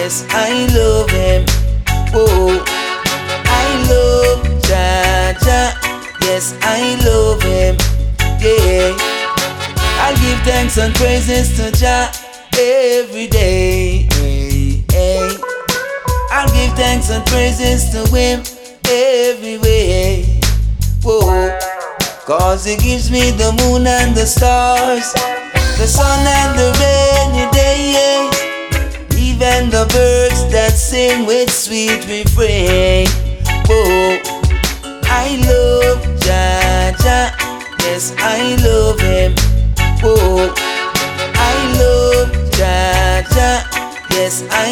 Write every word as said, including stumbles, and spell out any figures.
yes, I love him. Oh, I love Jah Jah, yes, I love him. Yeah, I'll give thanks and praises to Jah every day. Hey, hey. I'll give thanks and praises to him every way. Whoa. Cause he gives me the moon and the stars, the sun and the rainy day, even the birds that sing with sweet refrain. Whoa, I love Jah Jah, yes, I love him. Whoa, I love Jah Jah, yes, I